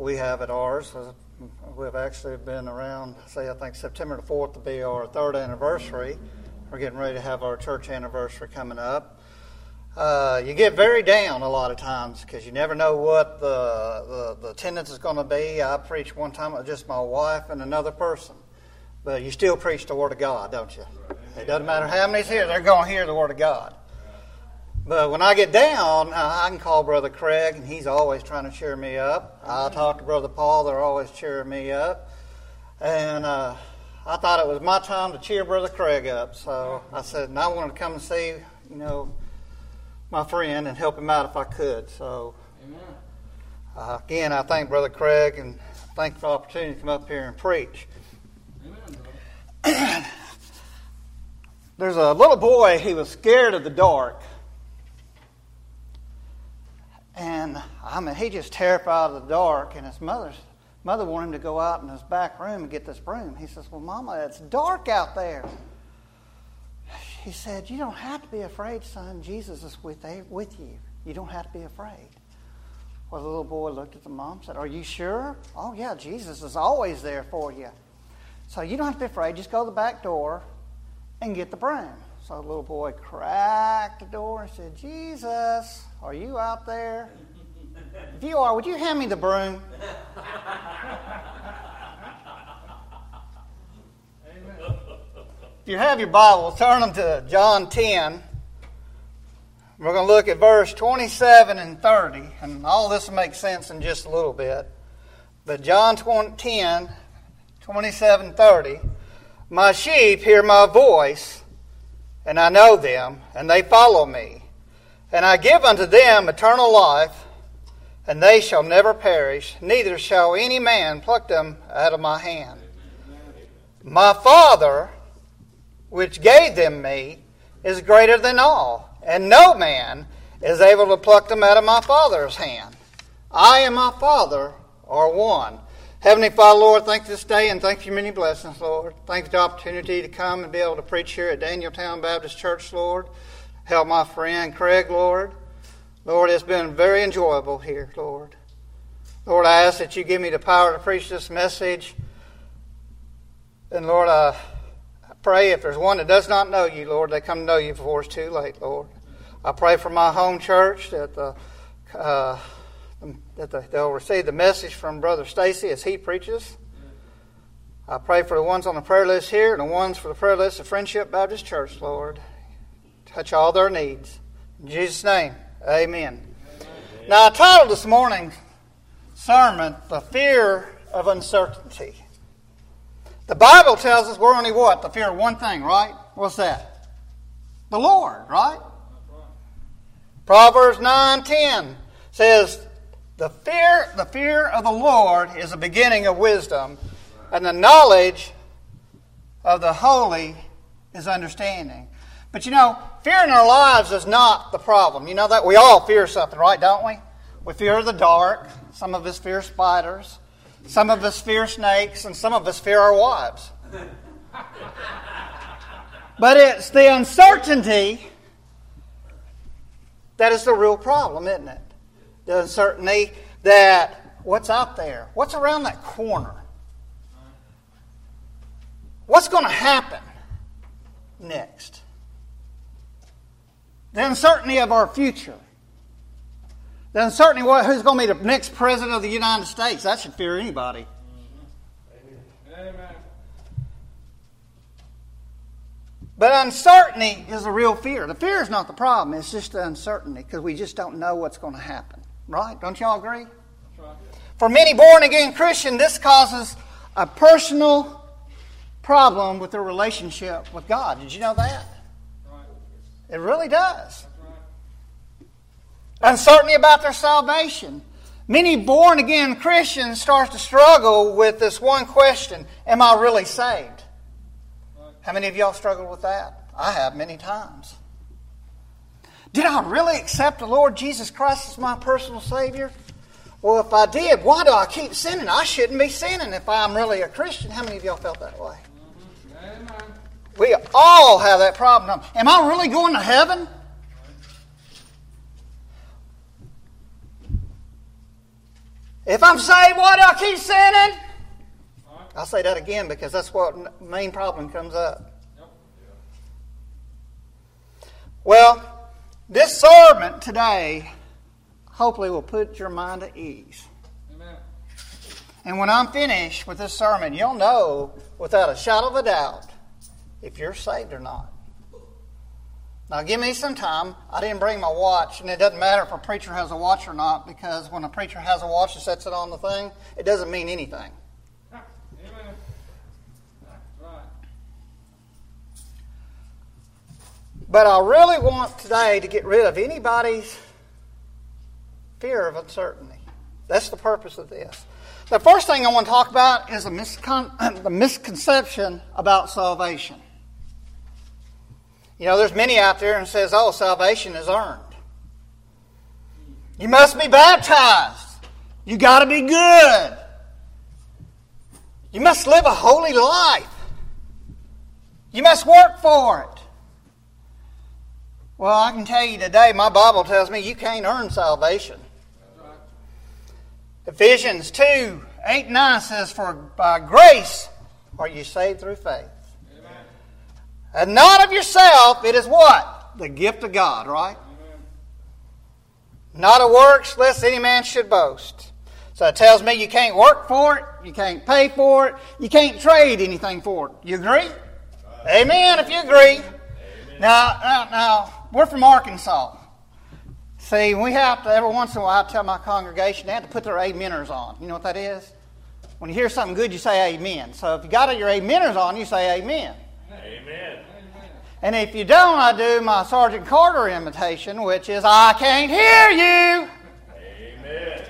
we have at ours. We've actually been around, I think September the 4th will be our 3rd anniversary. We're getting ready to have our church anniversary coming up. You get very down a lot of times because you never know what the attendance is going to be. I preached one time with just my wife and another person. But you still preach the Word of God, don't you? It doesn't matter how many's here, they're going to hear the Word of God. But when I get down, I can call Brother Craig, and he's always trying to cheer me up. I talk to Brother Paul, they're always cheering me up. And I thought it was my time to cheer Brother Craig up. So I said, and I wanted to come and see, my friend and help him out if I could. So again, I thank Brother Craig and thank for the opportunity to come up here and preach. There's a little boy, he was scared of the dark. And he just terrified of the dark, and his mother wanted him to go out in his back room and get this broom. He says, well, Mama, it's dark out there. He said, you don't have to be afraid, son. Jesus is with you. You don't have to be afraid. Well, the little boy looked at the mom and said, are you sure? Oh, yeah, Jesus is always there for you. So you don't have to be afraid. Just go to the back door and get the broom. So the little boy cracked the door and said, Jesus, are you out there? If you are, would you hand me the broom? If you have your Bible, turn them to John 10. We're going to look at verse 27 and 30. And all this will make sense in just a little bit. But John 10, 27, 30. My sheep hear my voice, and I know them, and they follow me. And I give unto them eternal life, and they shall never perish, neither shall any man pluck them out of my hand. My Father, which gave them me, is greater than all, and no man is able to pluck them out of my Father's hand. I and my Father are one. Heavenly Father, Lord, thank you this day and thank you for many blessings, Lord. Thank you for the opportunity to come and be able to preach here at Danieltown Baptist Church, Lord. Help my friend Craig, Lord. Lord, it's been very enjoyable here, Lord. Lord, I ask that you give me the power to preach this message. And Lord, I pray if there's one that does not know you, Lord, they come to know you before it's too late, Lord. I pray for my home church that they'll receive the message from Brother Stacy as he preaches. I pray for the ones on the prayer list here and the ones for the prayer list of Friendship Baptist Church, Lord. Touch all their needs. In Jesus' name, amen. Now, I titled this morning's sermon, The Fear of Uncertainty. The Bible tells us we're only what? The fear of one thing, right? What's that? The Lord, right? Proverbs 9:10 says, The fear of the Lord is the beginning of wisdom, and the knowledge of the holy is understanding. But fear in our lives is not the problem. You know that? We all fear something, right, don't we? We fear the dark. Some of us fear spiders. Some of us fear snakes, and some of us fear our wives. But it's the uncertainty that is the real problem, isn't it? The uncertainty that what's out there, what's around that corner, what's going to happen next. The uncertainty of our future. The uncertainty of who's going to be the next president of the United States. That should fear anybody. Amen. But uncertainty is the real fear. The fear is not the problem. It's just the uncertainty because we just don't know what's going to happen. Right? Don't y'all agree? That's right. For many born-again Christians, this causes a personal problem with their relationship with God. Did you know that? Right. It really does. Uncertainty about their salvation. Many born-again Christians start to struggle with this one question, am I really saved? Right. How many of y'all struggle with that? I have many times. Did I really accept the Lord Jesus Christ as my personal Savior? Well, if I did, why do I keep sinning? I shouldn't be sinning if I'm really a Christian. How many of y'all felt that way? Amen. We all have that problem. Am I really going to heaven? If I'm saved, why do I keep sinning? I'll say that again because that's what the main problem comes up. Well, this sermon today hopefully will put your mind at ease. Amen. And when I'm finished with this sermon, you'll know without a shadow of a doubt if you're saved or not. Now, give me some time. I didn't bring my watch, and it doesn't matter if a preacher has a watch or not, because when a preacher has a watch and sets it on the thing, it doesn't mean anything. Amen. Right. But I really want today to get rid of anybody's fear of uncertainty. That's the purpose of this. The first thing I want to talk about is the misconception about salvation. You know, there's many out there and says, oh, salvation is earned. You must be baptized. You got to be good. You must live a holy life. You must work for it. Well, I can tell you today, my Bible tells me you can't earn salvation. Ephesians 2:8-9 says, for by grace are you saved through faith. And not of yourself, it is what? The gift of God, right? Amen. Not of works, lest any man should boast. So it tells me you can't work for it, you can't pay for it, you can't trade anything for it. You agree? Right. Amen, if you agree. Amen. Now, we're from Arkansas. See, we have to, every once in a while, I tell my congregation, they have to put their ameners on. You know what that is? When you hear something good, you say amen. So if you got your ameners on, you say amen. Amen. And if you don't, I do my Sergeant Carter imitation, which is, I can't hear you. Amen.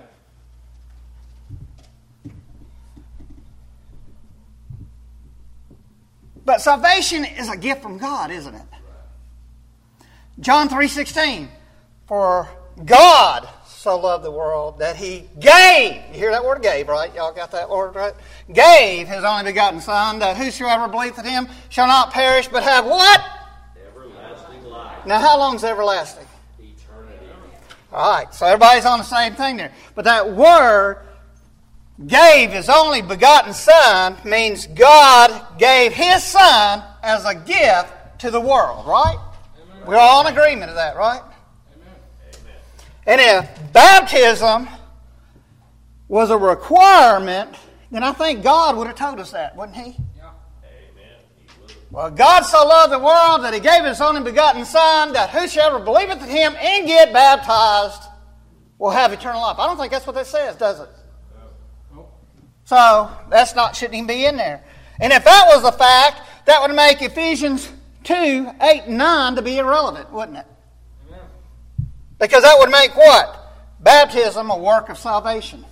But salvation is a gift from God, isn't it? John 3:16, for God so loved the world that He gave. You hear that word gave, right? Y'all got that word right? Gave His only begotten Son, that whosoever believeth in Him shall not perish, but have what? Everlasting life. Now, how long is everlasting? Eternity. All right, so everybody's on the same thing there. But that word, gave His only begotten Son, means God gave His Son as a gift to the world, right? Amen. We're all in agreement of that, right? And if baptism was a requirement, then I think God would have told us that, wouldn't He? Yeah. Amen. He would. Well, God so loved the world that He gave His only begotten Son, that whosoever believeth in Him and get baptized will have eternal life. I don't think that's what that says, does it? No. So, that's not, shouldn't even be in there. And if that was the fact, that would make Ephesians 2:8-9 to be irrelevant, wouldn't it? Because that would make what? Baptism a work of salvation.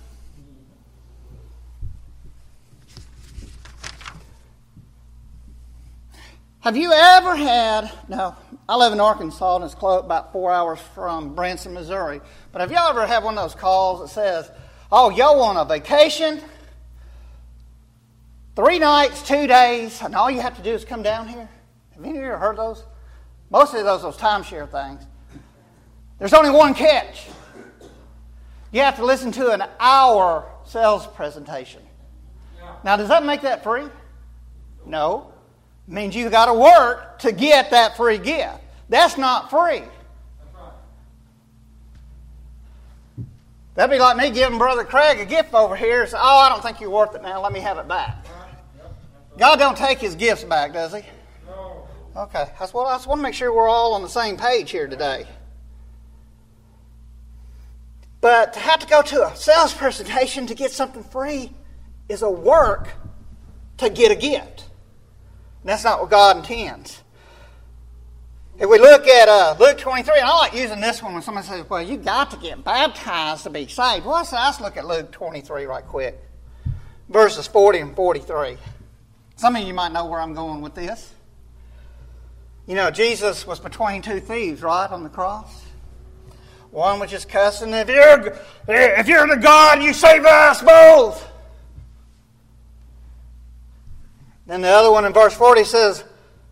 Have you ever had, now, I live in Arkansas and it's close, about 4 hours from Branson, Missouri. But have y'all ever had one of those calls that says, oh, y'all want a vacation? 3 nights, 2 days, and all you have to do is come down here? Have any of you ever heard those? Most of those timeshare things. There's only one catch. You have to listen to an hour sales presentation. Yeah. Now, does that make that free? No. It means you got to work to get that free gift. That's not free. That's right. That'd be like me giving Brother Craig a gift over here and say, oh, I don't think you're worth it now. Let me have it back. Right. Yep. God don't take His gifts back, does He? No. Okay. I just want to make sure we're all on the same page here today. But to have to go to a sales presentation to get something free is a work to get a gift. And that's not what God intends. If we look at Luke 23, and I like using this one when somebody says, well, you got to get baptized to be saved. Well, let's look at Luke 23 right quick. Verses 40 and 43. Some of you might know where I'm going with this. You know, Jesus was between 2 thieves, right, on the cross. One was just cussing, if you're the God, you save us both. Then the other one in verse 40 says,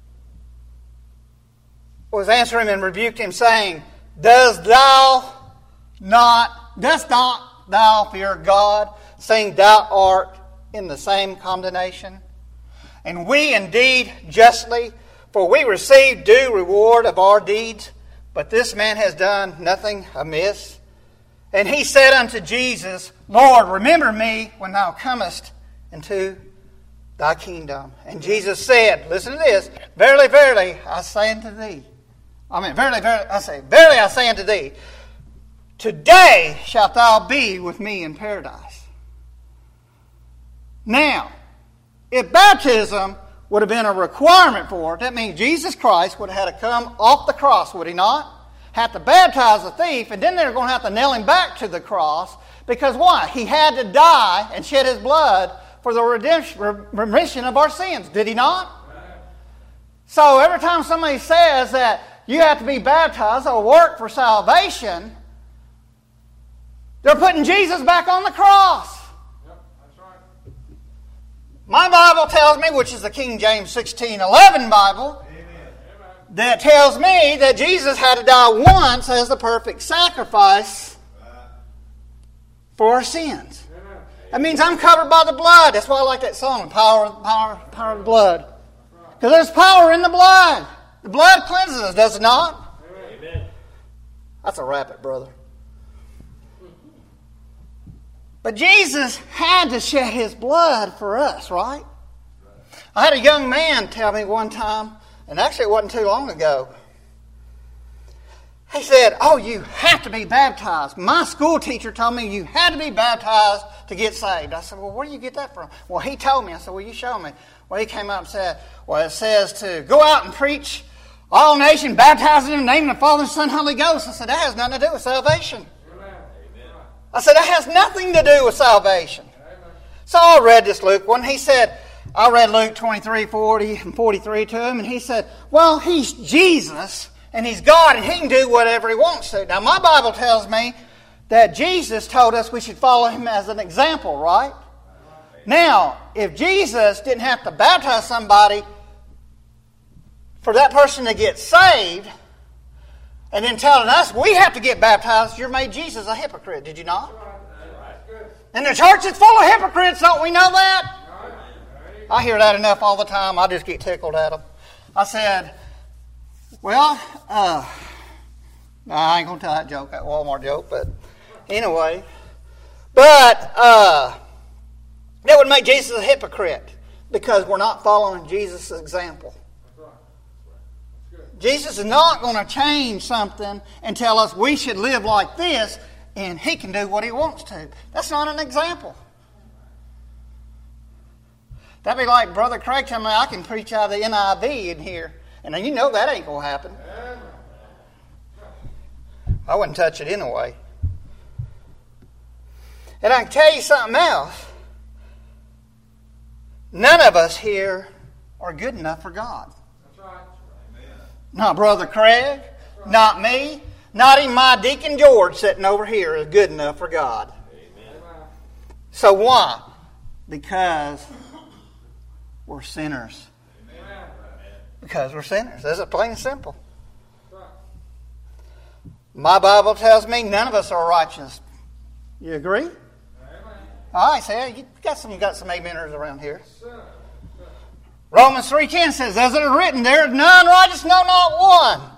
was answering him and rebuked him, saying, Dost not thou fear God, saying thou art in the same condemnation? And we indeed justly, for we receive due reward of our deeds, but this man has done nothing amiss. And he said unto Jesus, Lord, remember me when thou comest into thy kingdom. And Jesus said, listen to this, verily, verily, I say unto thee, verily, I say unto thee, today shalt thou be with me in paradise. Now, if baptism would have been a requirement for it, that means Jesus Christ would have had to come off the cross, would he not? Have to baptize the thief, and then they're going to have to nail him back to the cross. Because why? He had to die and shed his blood for the remission of our sins. Did he not? So every time somebody says that you have to be baptized or work for salvation, they're putting Jesus back on the cross. My Bible tells me, which is the King James 16:11 Bible, that tells me that Jesus had to die once as the perfect sacrifice for our sins. That means I'm covered by the blood. That's why I like that song, Power of the Blood. Because there's power in the blood. The blood cleanses us, does it not? Amen. That's a rabbit, brother. But Jesus had to shed his blood for us, right? I had a young man tell me one time, and actually it wasn't too long ago. He said, you have to be baptized. My school teacher told me you had to be baptized to get saved. I said, well, where do you get that from? Well, he told me. I said, well, you show me. Well, he came up and said, well, it says to go out and preach all nations, baptizing in the name of the Father, Son, Holy Ghost. I said, that has nothing to do with salvation. Amen. I said, that has nothing to do with salvation. Amen. So I read this Luke one. He said, I read Luke 23, 40, and 43 to him, and he said, well, he's Jesus, and he's God, and he can do whatever he wants to. Now, my Bible tells me that Jesus told us we should follow him as an example, right? Now, if Jesus didn't have to baptize somebody for that person to get saved, and then telling us we have to get baptized, you made Jesus a hypocrite, did you not? And the church is full of hypocrites, don't we know that? I hear that enough all the time, I just get tickled at them. I said, well, I ain't going to tell that joke, that Walmart joke, but anyway. But that would make Jesus a hypocrite because we're not following Jesus' example. Jesus is not going to change something and tell us we should live like this and he can do what he wants to. That's not an example. That'd be like Brother Craig telling me I can preach out of the NIV in here. And you know that ain't going to happen. I wouldn't touch it anyway. And I can tell you something else. None of us here are good enough for God. That's right. Not Brother Craig, not me, not even my Deacon George sitting over here is good enough for God. Amen. So why? Because we're sinners. Amen. Because we're sinners. That's plain and simple. My Bible tells me none of us are righteous. You agree? Amen. All right, so you got some ameners around here. Romans 3:10 says, as it is written, there is none righteous, no, not one.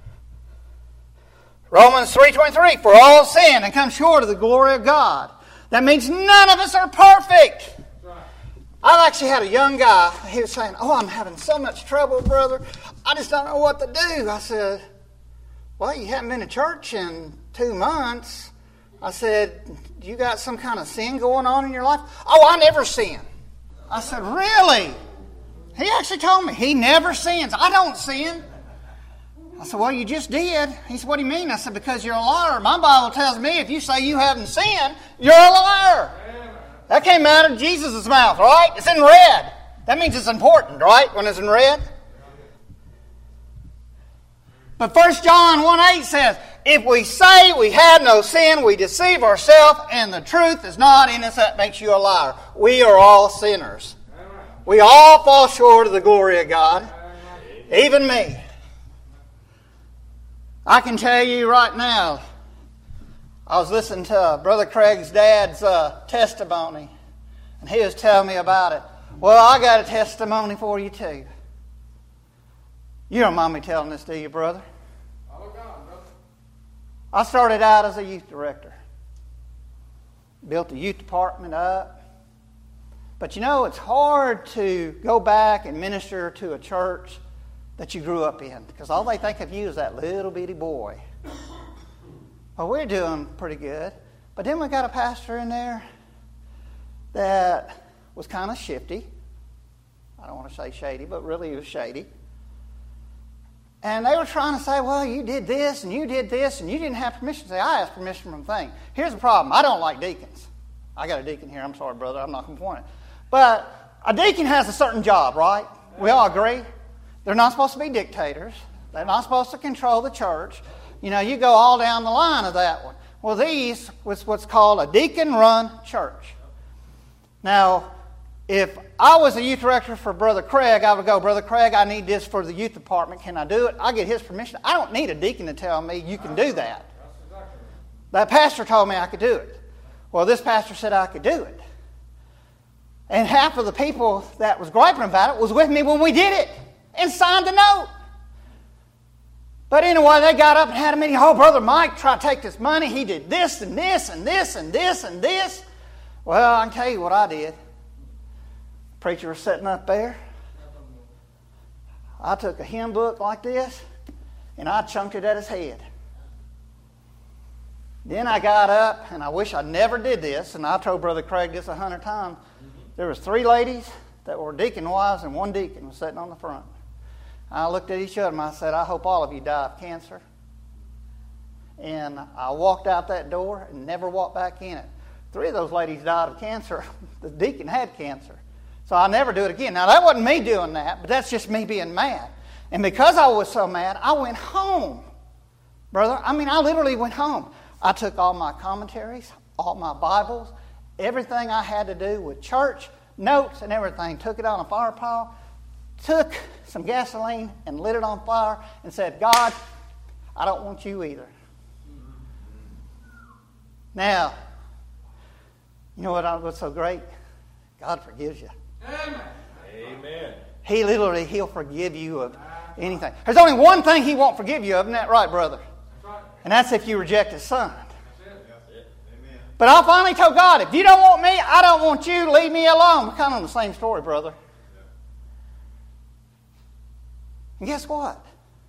Romans 3:23, for all sin and come short of the glory of God. That means none of us are perfect. I've actually had a young guy, he was saying, I'm having so much trouble, brother. I just don't know what to do. I said, well, you haven't been to church in 2 months. I said, you got some kind of sin going on in your life? Oh, I never sin. I said, really? He actually told me he never sins. I don't sin. I said, well, you just did. He said, what do you mean? I said, because you're a liar. My Bible tells me if you say you haven't sinned, you're a liar. That came out of Jesus' mouth, right? It's in red. That means it's important, right, when it's in red? But 1 John 1:8 says, if we say we have no sin, we deceive ourselves, and the truth is not in us. That makes you a liar. We are all sinners. We all fall short of the glory of God. Even me. I can tell you right now, I was listening to Brother Craig's dad's testimony, and he was telling me about it. Well, I got a testimony for you too. You don't mind me telling this, do you, brother? All gone, brother. I started out as a youth director. Built the youth department up. But you know, it's hard to go back and minister to a church that you grew up in, because all they think of you is that little bitty boy. Well, we're doing pretty good. But then we got a pastor in there that was kind of shifty. I don't want to say shady, but really he was shady. And they were trying to say, well, you did this and you did this and you didn't have permission. Say, I asked permission from the thing. Here's the problem. I don't like deacons. I got a deacon here. I'm sorry, brother. I'm not complaining. But a deacon has a certain job, right? We all agree. They're not supposed to be dictators. They're not supposed to control the church. You know, you go all down the line of that one. Well, these was what's called a deacon-run church. Now, if I was a youth director for Brother Craig, I would go, Brother Craig, I need this for the youth department. Can I do it? I get his permission. I don't need a deacon to tell me you can do that. That pastor told me I could do it. Well, this pastor said I could do it. And half of the people that was griping about it was with me when we did it and signed the note. But anyway, they got up and had a meeting. Oh, Brother Mike tried to take this money. He did this and this and this and this and this. Well, I can tell you what I did. The preacher was sitting up there. I took a hymn book like this and I chunked it at his head. Then I got up, and I wish I never did this, and I told Brother Craig this 100 times. There was 3 ladies that were deacon wives, and 1 deacon was sitting on the front. I looked at each other and I said, I hope all of you die of cancer. And I walked out that door and never walked back in it. 3 of those ladies died of cancer. The deacon had cancer. So I'll never do it again. Now, that wasn't me doing that, but that's just me being mad. And because I was so mad, I went home. Brother, I literally went home. I took all my commentaries, all my Bibles, everything I had to do with church, notes and everything, took it on a fire pile, took some gasoline and lit it on fire and said, God, I don't want you either. Now, you know what's so great? God forgives you. Amen. He'll forgive you of anything. There's only one thing He won't forgive you of, isn't that right, brother? And that's if you reject His Son. But I finally told God, if you don't want me, I don't want you, leave me alone. We're kind of on the same story, brother. And guess what?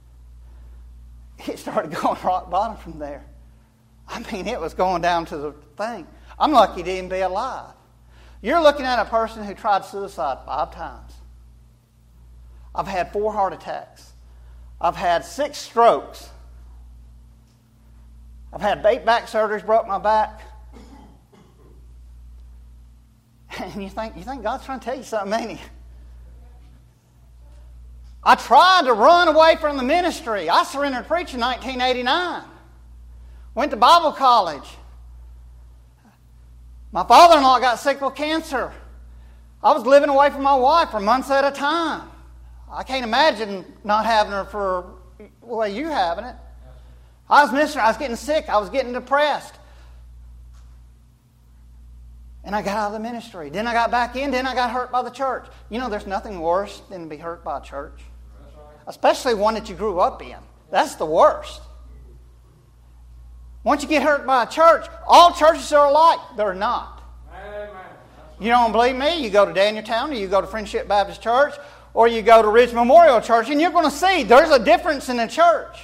It started going rock bottom from there. It was going down to the thing. I'm lucky to even be alive. You're looking at a person who tried suicide 5 times. I've had 4 heart attacks. I've had 6 strokes. I've had 8 back surgeries, broke my back. And you think God's trying to tell you something, ain't He? I tried to run away from the ministry. I surrendered preaching in 1989. Went to Bible college. My father-in-law got sick with cancer. I was living away from my wife for months at a time. I can't imagine not having her for the way you having it. I was ministering. I was getting sick. I was getting depressed. And I got out of the ministry. Then I got back in. Then I got hurt by the church. You know, there's nothing worse than to be hurt by a church. Especially one that you grew up in. That's the worst. Once you get hurt by a church, all churches are alike. They're not. You don't believe me? You go to Danieltown, or you go to Friendship Baptist Church, or you go to Ridge Memorial Church, and you're going to see there's a difference in the church.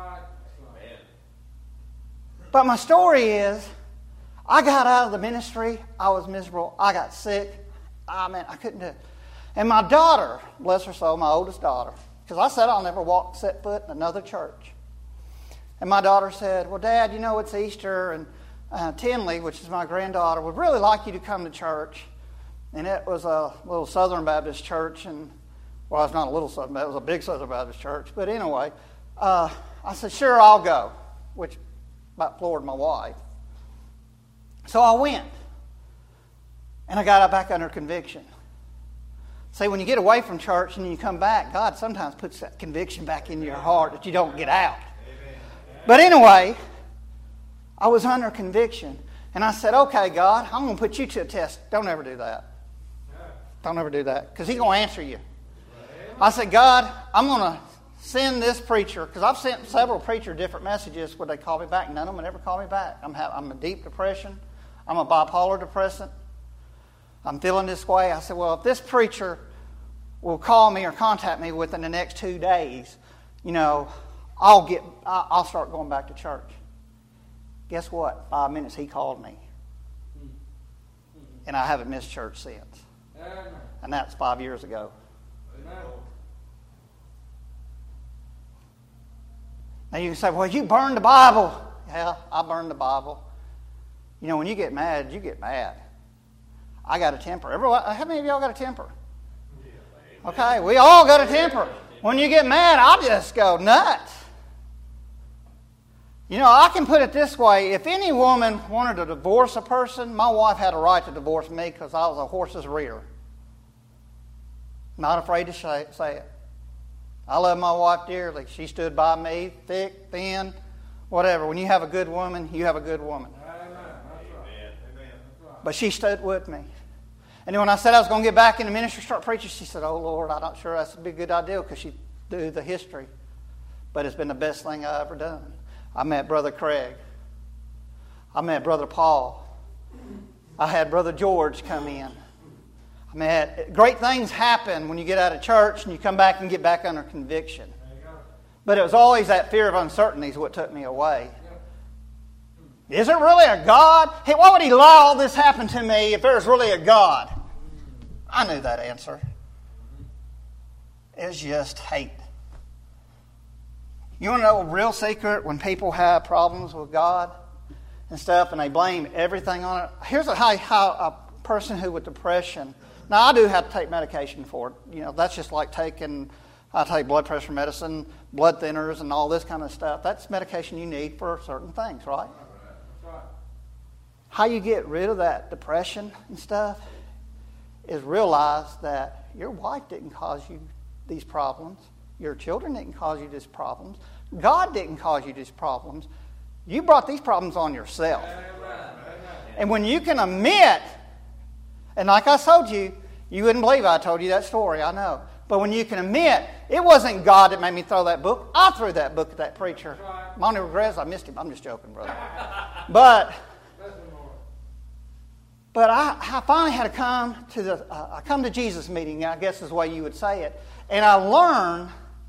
But my story is, I got out of the ministry. I was miserable. I got sick. I couldn't do it. And my daughter, bless her soul, my oldest daughter, because I said I'll never set foot in another church. And my daughter said, well, Dad, you know it's Easter, and Tinley, which is my granddaughter, would really like you to come to church. And it was a little Southern Baptist church, and well, it's not a little Southern Baptist, it was a big Southern Baptist church. But anyway, I said, sure, I'll go, which about floored my wife. So I went, and I got back under conviction. See, when you get away from church and you come back, God sometimes puts that conviction back in your heart that you don't get out. But anyway, I was under conviction. And I said, okay, God, I'm going to put you to a test. Don't ever do that. Don't ever do that, because He's going to answer you. I said, God, I'm going to send this preacher, because I've sent several preachers different messages where they call me back. None of them would ever call me back. I'm in deep depression. I'm a bipolar depressant. I'm feeling this way. I said, well, if this preacher will call me or contact me within the next 2 days, I'll start going back to church. Guess what? 5 minutes, he called me. And I haven't missed church since. And that's 5 years ago. Now you can say, well, you burned the Bible. Yeah, I burned the Bible. When you get mad, you get mad. I got a temper. How many of y'all got a temper? Okay, we all got a temper. When you get mad, I just go nuts. I can put it this way. If any woman wanted to divorce a person, my wife had a right to divorce me because I was a horse's rear. Not afraid to say it. I love my wife dearly. She stood by me, thick, thin, whatever. When you have a good woman, you have a good woman. But she stood with me. And then when I said I was going to get back in the ministry, start preaching, she said, oh, Lord, I'm not sure that's a big good idea, because she knew the history. But it's been the best thing I've ever done. I met Brother Craig. I met Brother Paul. I had Brother George come in. Great things happen when you get out of church and you come back and get back under conviction. But it was always that fear of uncertainty is what took me away. Is there really a God? Hey, why would He allow all this happen to me if there's really a God? I knew that answer. It's just hate. You want to know a real secret when people have problems with God and stuff and they blame everything on it? Here's how a person who with depression... Now, I do have to take medication for it. That's just like I take blood pressure medicine, blood thinners, and all this kind of stuff. That's medication you need for certain things, right? How you get rid of that depression and stuff is realize that your wife didn't cause you these problems. Your children didn't cause you these problems. God didn't cause you these problems. You brought these problems on yourself. And when you can admit, and like I told you, you wouldn't believe I told you that story, I know. But when you can admit, it wasn't God that made me throw that book. I threw that book at that preacher. My only regret is I missed him. I'm just joking, brother. But I finally had to come to I come to Jesus meeting, I guess is the way you would say it. And I learned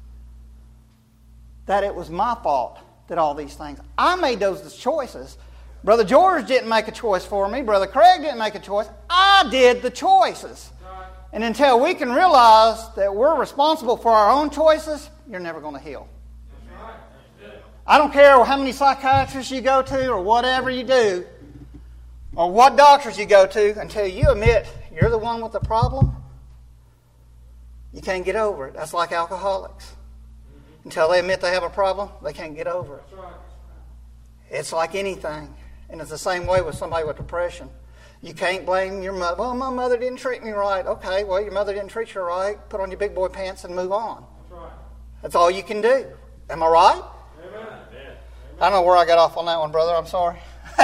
that it was my fault that all these things. I made those choices. Brother George didn't make a choice for me. Brother Craig didn't make a choice. I did the choices. And until we can realize that we're responsible for our own choices, you're never going to heal. I don't care how many psychiatrists you go to or whatever you do or what doctors you go to, until you admit you're the one with the problem, you can't get over it. That's like alcoholics. Until they admit they have a problem, they can't get over it. It's like anything. And it's the same way with somebody with depression. You can't blame your mother. Well, my mother didn't treat me right. Okay, well, your mother didn't treat you right. Put on your big boy pants and move on. That's right. That's all you can do. Am I right? Amen. I don't know where I got off on that one, brother. I'm sorry.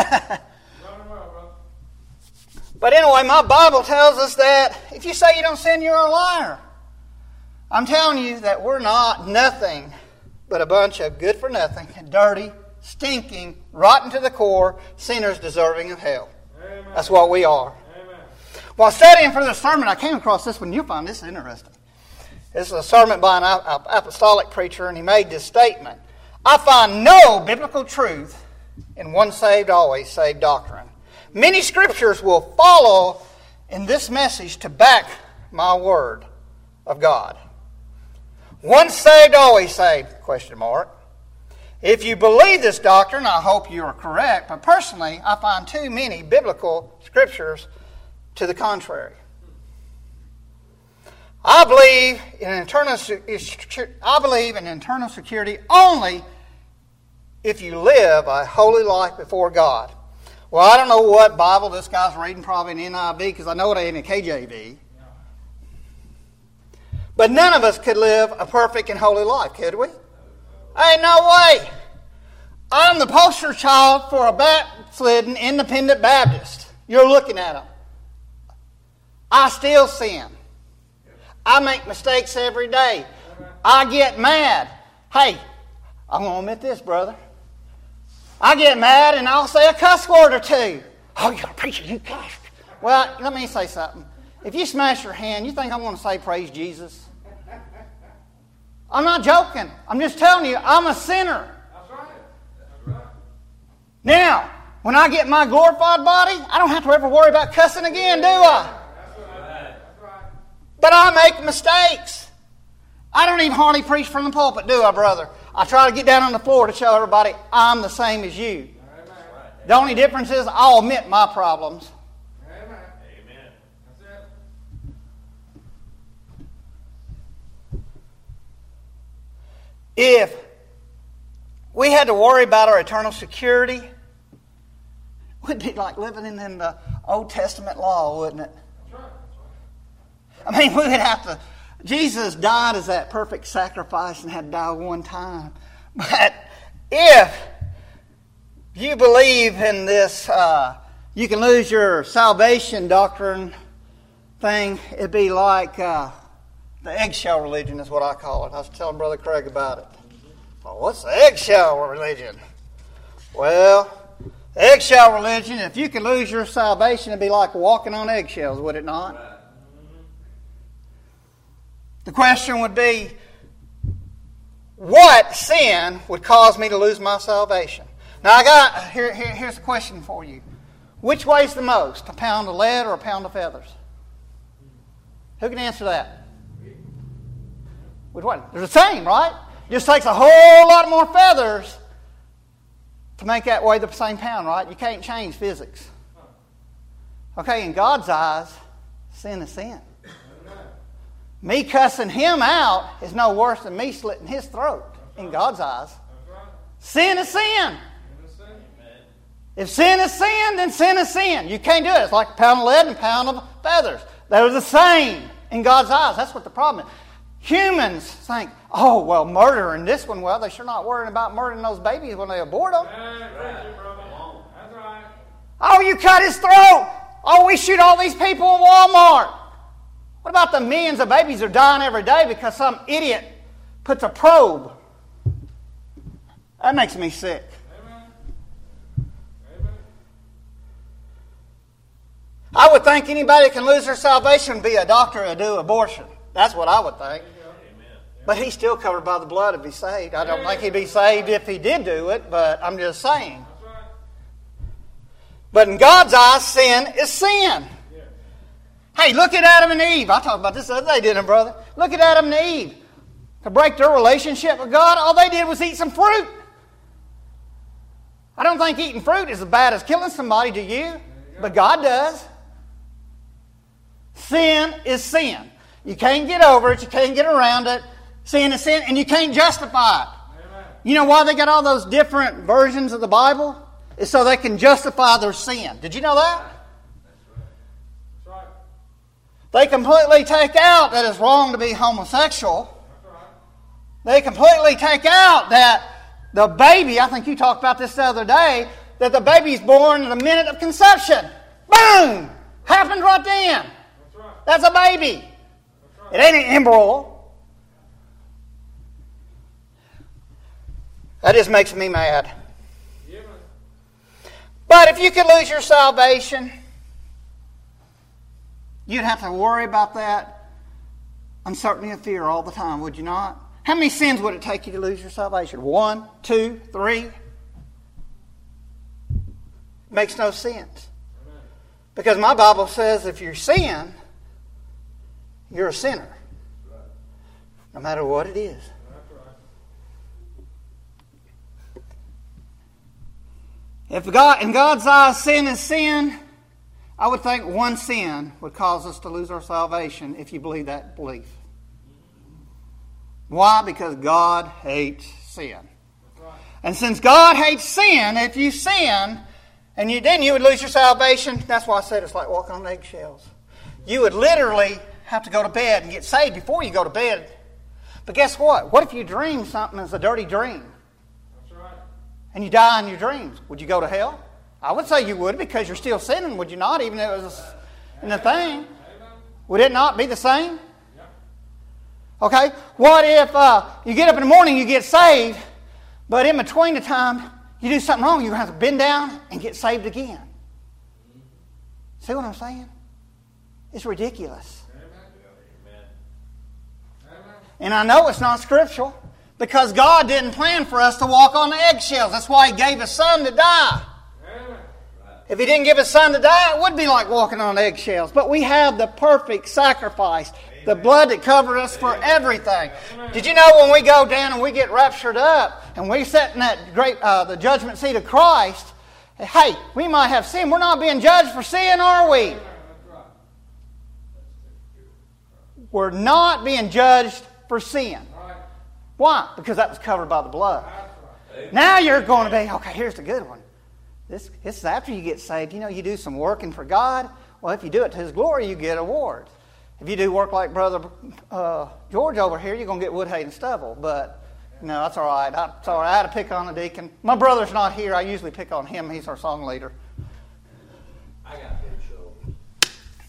But anyway, my Bible tells us that if you say you don't sin, you're a liar. I'm telling you that we're not nothing but a bunch of good for nothing, dirty, stinking, rotten to the core, sinners deserving of hell. Amen. That's what we are. Amen. While studying for this sermon, I came across this one. You'll find this interesting. This is a sermon by an apostolic preacher, and he made this statement. I find no biblical truth in once saved, always saved doctrine. Many scriptures will follow in this message to back my word of God. Once saved, always saved, ? If you believe this doctrine, I hope you are correct, but personally, I find too many biblical scriptures to the contrary. I believe in eternal security only if you live a holy life before God. Well, I don't know what Bible this guy's reading, probably in NIV, because I know it ain't in KJV. But none of us could live a perfect and holy life, could we? Ain't no way. I'm the poster child for a backslidden independent Baptist. You're looking at them. I still sin. I make mistakes every day. I get mad. Hey, I'm going to admit this, brother. I get mad and I'll say a cuss word or two. Oh, you're a preacher, you cussed. Well, let me say something. If you smash your hand, you think I'm going to say praise Jesus? I'm not joking. I'm just telling you, I'm a sinner. That's right. That's right. Now, when I get my glorified body, I don't have to ever worry about cussing again, do I? That's right. That's right. But I make mistakes. I don't even hardly preach from the pulpit, do I, brother? I try to get down on the floor to show everybody I'm the same as you. Amen. The only difference is I'll admit my problems. Amen. Amen. That's it. If we had to worry about our eternal security, it would be like living in the Old Testament law, wouldn't it? That's right. I mean, we would have to... Jesus died as that perfect sacrifice and had to die one time. But if you believe in this, you can lose your salvation doctrine thing, it'd be like the eggshell religion is what I call it. I was telling Brother Craig about it. Well, what's the eggshell religion? Well, the eggshell religion, if you could lose your salvation, it'd be like walking on eggshells, would it not? The question would be, what sin would cause me to lose my salvation? Now, here's a question for you. Which weighs the most, a pound of lead or a pound of feathers? Who can answer that? Which one? They're the same, right? It just takes a whole lot more feathers to make that weigh the same pound, right? You can't change physics. Okay, in God's eyes, sin is sin. Me cussing him out is no worse than me slitting his throat in God's eyes. Sin is sin. If sin is sin, then sin is sin. You can't do it. It's like a pound of lead and a pound of feathers. They're the same in God's eyes. That's what the problem is. Humans think, oh, well, murdering this one, well, they're sure not worrying about murdering those babies when they abort them. That's right. Oh, you cut his throat. Oh, we shoot all these people in Walmart. What about the millions of babies that are dying every day because some idiot puts a probe? That makes me sick. Amen. Amen. I would think anybody that can lose their salvation would be a doctor who do abortion. That's what I would think. But he's still covered by the blood if he's saved. I don't think he'd be saved if he did do it, but I'm just saying. That's right. But in God's eyes, sin is sin. Hey, look at Adam and Eve. I talked about this the other day, didn't I, brother? Look at Adam and Eve. To break their relationship with God, all they did was eat some fruit. I don't think eating fruit is as bad as killing somebody, do you? But God does. Sin is sin. You can't get over it. You can't get around it. Sin is sin, and you can't justify it. Amen. You know why they got all those different versions of the Bible? It's so they can justify their sin. Did you know that? They completely take out that it's wrong to be homosexual. They completely take out that the baby, I think you talked about this the other day, that the baby's born the minute of conception. Boom! Happened right then. That's a baby. It ain't an embryo. That just makes me mad. But if you could lose your salvation, you'd have to worry about that uncertainty and fear all the time, would you not? How many sins would it take you to lose your salvation? 1, 2, 3? Makes no sense. Because my Bible says if you sin, you're a sinner. No matter what it is. If God, in God's eyes, sin is sin, I would think one sin would cause us to lose our salvation if you believe that belief. Why? Because God hates sin. And since God hates sin, if you sin, and then you would lose your salvation, that's why I said it's like walking on eggshells. You would literally have to go to bed and get saved before you go to bed. But guess what? What if you dream something that's a dirty dream? That's right. and you die in your dreams, would you go to hell? I would say you would, because you're still sinning, would you not, even if it was in the thing? Would it not be the same? Okay, what if you get up in the morning, you get saved, but in between the time you do something wrong, you have to bend down and get saved again? See what I'm saying? It's ridiculous. And I know it's not scriptural, because God didn't plan for us to walk on eggshells. That's why He gave His Son to die. If He didn't give His Son to die, it would be like walking on eggshells. But we have the perfect sacrifice, the blood that covered us for everything. Did you know when we go down and we get raptured up and we sit in that great the judgment seat of Christ, hey, we might have sin. We're not being judged for sin, are we? We're not being judged for sin. Why? Because that was covered by the blood. Now you're going to be, okay, here's the good one. This is after you get saved. You know, you do some working for God. Well, if you do it to His glory, you get awards. If you do work like Brother George over here, you're going to get wood, hay, and stubble. But, no, that's all right. I had to pick on a deacon. My brother's not here. I usually pick on him. He's our song leader. I got a good show.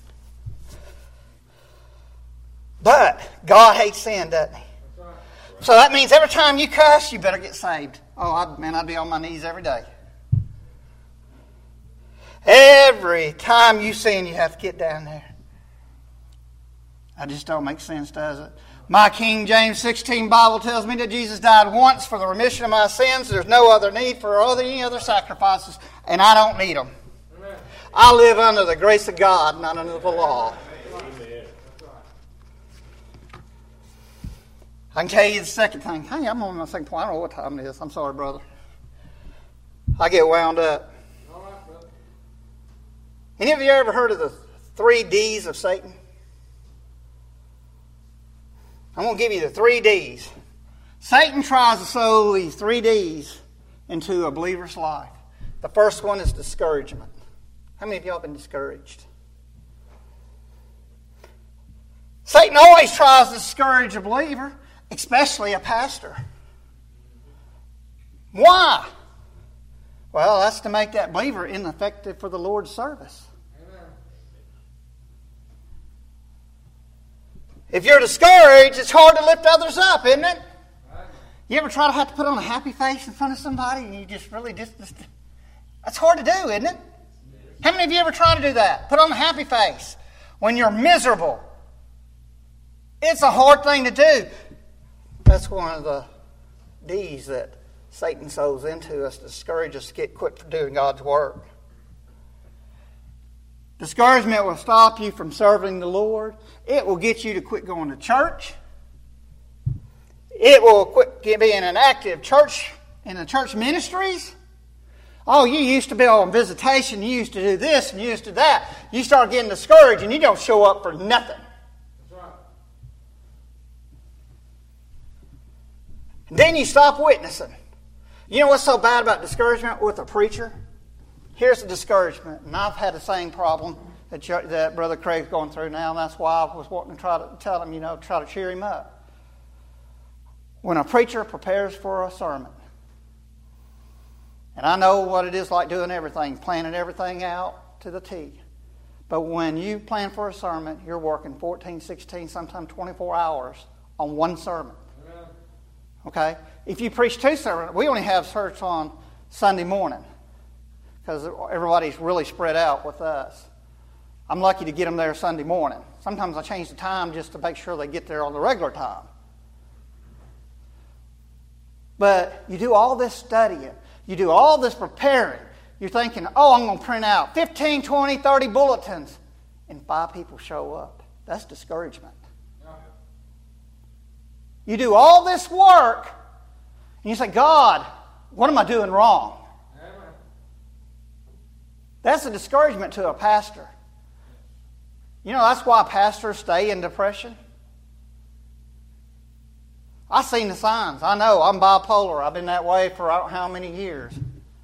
But God hates sin, doesn't He? So that means every time you cuss, you better get saved. Oh, I'd be on my knees every day. Every time you sin, you have to get down there. That just don't make sense, does it? My King James 16 Bible tells me that Jesus died once for the remission of my sins. There's no other need for any other sacrifices, and I don't need them. Amen. I live under the grace of God, not under the law. Amen. I can tell you the second thing. Hey, I'm on my second point. I don't know what time it is. I'm sorry, brother. I get wound up. Any of you ever heard of the 3 Ds of Satan? I'm going to give you the 3 Ds. Satan tries to sow these 3 Ds into a believer's life. The first one is discouragement. How many of y'all have been discouraged? Satan always tries to discourage a believer, especially a pastor. Why? Well, that's to make that believer ineffective for the Lord's service. If you're discouraged, it's hard to lift others up, isn't it? You ever try to have to put on a happy face in front of somebody and you just really that's hard to do, isn't it? How many of you ever try to do that? Put on a happy face when you're miserable. It's a hard thing to do. That's one of the D's that Satan sows into us to discourage us to quit doing God's work. Discouragement will stop you from serving the Lord. It will get you to quit going to church. It will quit being an active church in the church ministries. Oh, you used to be on visitation. You used to do this and you used to do that. You start getting discouraged and you don't show up for nothing. That's right. Then you stop witnessing. You know what's so bad about discouragement with a preacher? Here's the discouragement, and I've had the same problem that Brother Craig's going through now, and that's why I was wanting to try to tell him, try to cheer him up. When a preacher prepares for a sermon, and I know what it is like doing everything, planning everything out to the T, but when you plan for a sermon, you're working 14, 16, sometimes 24 hours on one sermon. Okay? If you preach 2 sermons, we only have church on Sunday morning, because everybody's really spread out with us. I'm lucky to get them there Sunday morning. Sometimes I change the time just to make sure they get there on the regular time. But you do all this studying. You do all this preparing. You're thinking, I'm going to print out 15, 20, 30 bulletins. And 5 people show up. That's discouragement. You do all this work, and you say, God, what am I doing wrong? That's a discouragement to a pastor. That's why pastors stay in depression. I've seen the signs. I know I'm bipolar. I've been that way for I don't know how many years.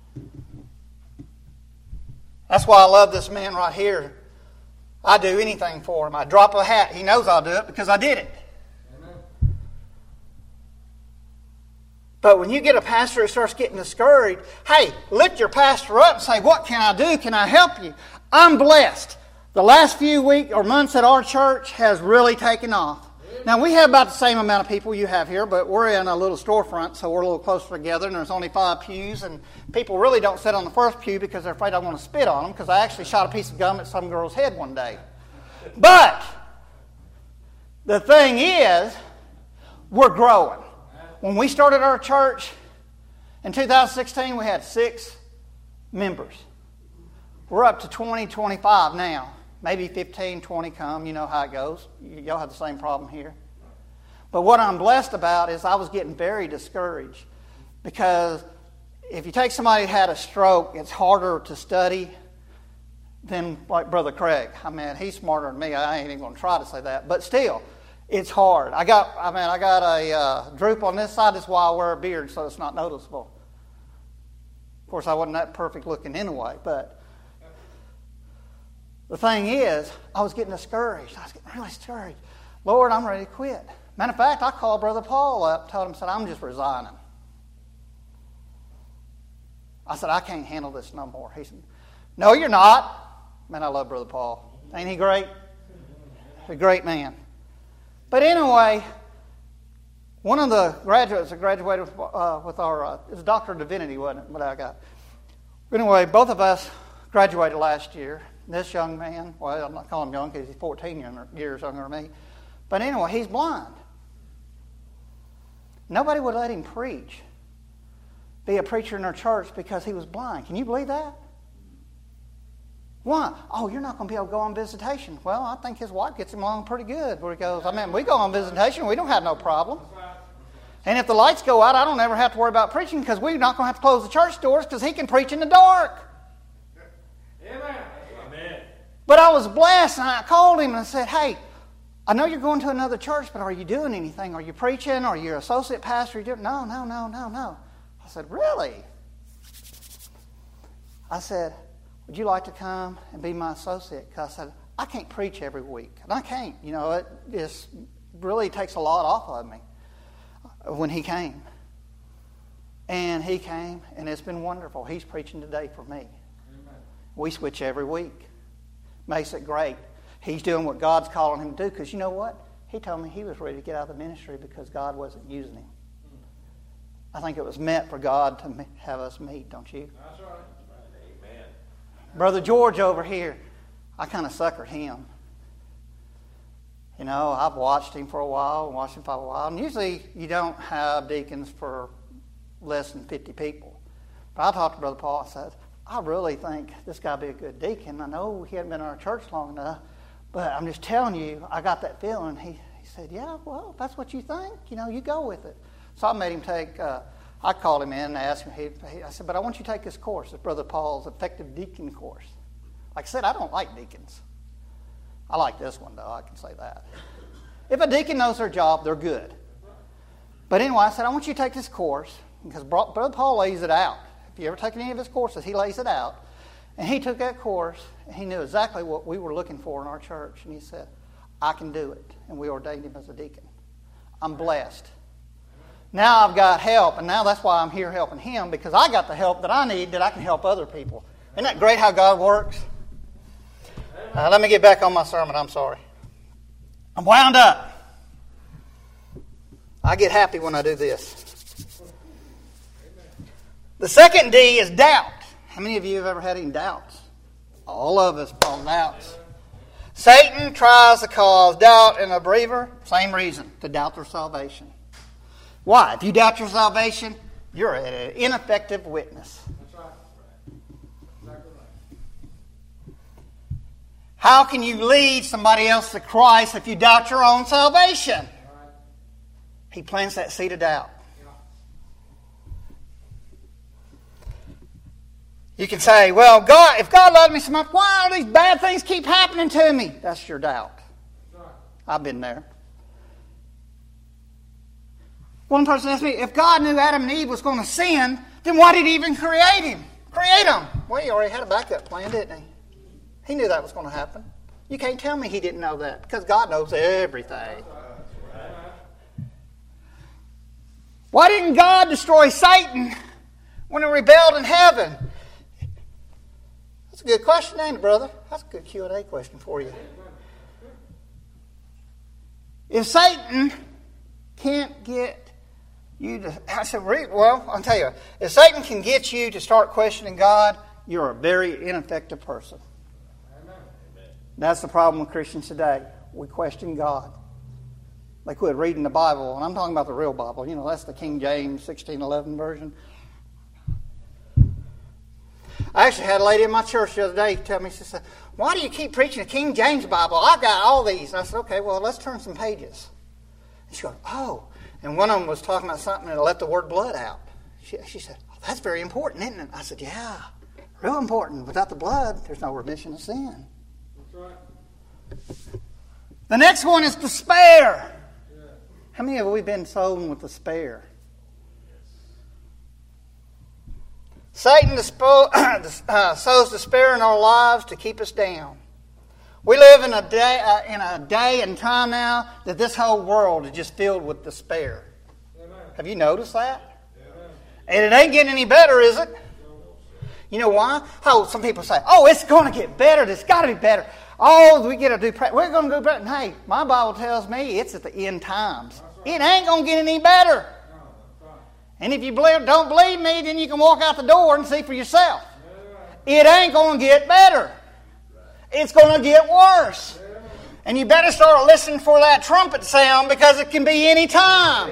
That's why I love this man right here. I do anything for him. I drop a hat. He knows I'll do it because I did it. But when you get a pastor who starts getting discouraged, hey, lift your pastor up and say, what can I do? Can I help you? I'm blessed. The last few weeks or months at our church has really taken off. Now, we have about the same amount of people you have here, but we're in a little storefront, so we're a little closer together, and there's only 5 pews, and people really don't sit on the first pew because they're afraid I want to spit on them, because I actually shot a piece of gum at some girl's head one day. But the thing is, we're growing. When we started our church in 2016, we had 6 members. We're up to 20, 25 now. Maybe 15, 20 come. You know how it goes. Y'all have the same problem here. But what I'm blessed about is I was getting very discouraged, because if you take somebody who had a stroke, it's harder to study than like Brother Craig. I mean, he's smarter than me. I ain't even going to try to say that. But still, it's hard. I got a droop on this side. That's why I wear a beard, so it's not noticeable. Of course, I wasn't that perfect looking anyway, but the thing is, I was getting discouraged. I was getting really discouraged. Lord, I'm ready to quit. Matter of fact, I called Brother Paul up, told him, said, I'm just resigning. I said, I can't handle this no more. He said, no, you're not. Man, I love Brother Paul. Ain't he great? He's a great man. But anyway, one of the graduates that graduated with our, it was Doctor of Divinity, wasn't it, what I got? Anyway, both of us graduated last year. This young man, well, I'm not calling him young because he's 14 years younger than me. But anyway, he's blind. Nobody would let him be a preacher in their church because he was blind. Can you believe that? Why? Oh, you're not going to be able to go on visitation. Well, I think his wife gets him along pretty good. Where he goes, we go on visitation. We don't have no problem. And if the lights go out, I don't ever have to worry about preaching, because we're not going to have to close the church doors, because he can preach in the dark. Amen. But I was blessed, and I called him and I said, hey, I know you're going to another church, but are you doing anything? Are you preaching? Are you an associate pastor? No. I said, really? I said, would you like to come and be my associate? Because I said, I can't preach every week. And I can't. You know, it just really takes a lot off of me when he came. And he came, and it's been wonderful. He's preaching today for me. Amen. We switch every week. Makes it great. He's doing what God's calling him to do, because you know what? He told me he was ready to get out of the ministry because God wasn't using him. I think it was meant for God to have us meet, don't you? That's right. Amen. Brother George over here, I kind of suckered him. You know, I've watched him for a while, and usually you don't have deacons for less than 50 people. But I talked to Brother Paul and said, I really think this guy would be a good deacon. I know he hadn't been in our church long enough, but I'm just telling you, I got that feeling. He said, yeah, well, if that's what you think, you know, you go with it. So I made him take, I called him in and asked him, I said, but I want you to take this course, it's Brother Paul's Effective Deacon course. Like I said, I don't like deacons. I like this one, though, I can say that. If a deacon knows their job, they're good. But anyway, I said, I want you to take this course, because Brother Paul lays it out. If you ever take any of his courses, he lays it out. And he took that course, and he knew exactly what we were looking for in our church. And he said, I can do it. And we ordained him as a deacon. I'm blessed. Now I've got help, and now that's why I'm here helping him, because I got the help that I need, that I can help other people. Isn't that great how God works? Let me get back on my sermon. I'm sorry. I'm wound up. I get happy when I do this. The second D is doubt. How many of you have ever had any doubts? All of us cause doubts. Satan tries to cause doubt in a believer. Same reason, to doubt their salvation. Why? If you doubt your salvation, you're an ineffective witness. That's right. Exactly right. How can you lead somebody else to Christ if you doubt your own salvation? Right. He plants that seed of doubt. You can say, well, God, if God loved me so much, why do these bad things keep happening to me? That's your doubt. Right. I've been there. One person asked me, if God knew Adam and Eve was going to sin, then why did he even create them? Well, he already had a backup plan, didn't he? He knew that was going to happen. You can't tell me he didn't know that, because God knows everything. Why didn't God destroy Satan when he rebelled in heaven? That's a good question, ain't it, brother? That's a good Q&A question for you. If Satan can't get you to... I said, well, I'll tell you. If Satan can get you to start questioning God, you're a very ineffective person. Amen. That's the problem with Christians today. We question God. They quit reading the Bible, and I'm talking about the real Bible. You know, that's the King James 1611 version. I actually had a lady in my church the other day tell me, she said, why do you keep preaching the King James Bible? I've got all these. And I said, okay, well, let's turn some pages. And she goes, oh. And one of them was talking about something that let the word blood out. She said, oh, that's very important, isn't it? I said, yeah, real important. Without the blood, there's no remission of sin. That's right. The next one is despair. How many have we been sown with despair? Satan sows despair in our lives to keep us down. We live in a day and time now that this whole world is just filled with despair. Amen. Have you noticed that? Amen. And it ain't getting any better, is it? You know why? Oh, some people say, oh, it's going to get better. It's got to be better. Oh, we're going to do better. And hey, my Bible tells me it's at the end times. It ain't going to get any better. And if you don't believe me, then you can walk out the door and see for yourself. It ain't going to get better. It's going to get worse. And you better start listening for that trumpet sound because it can be any time.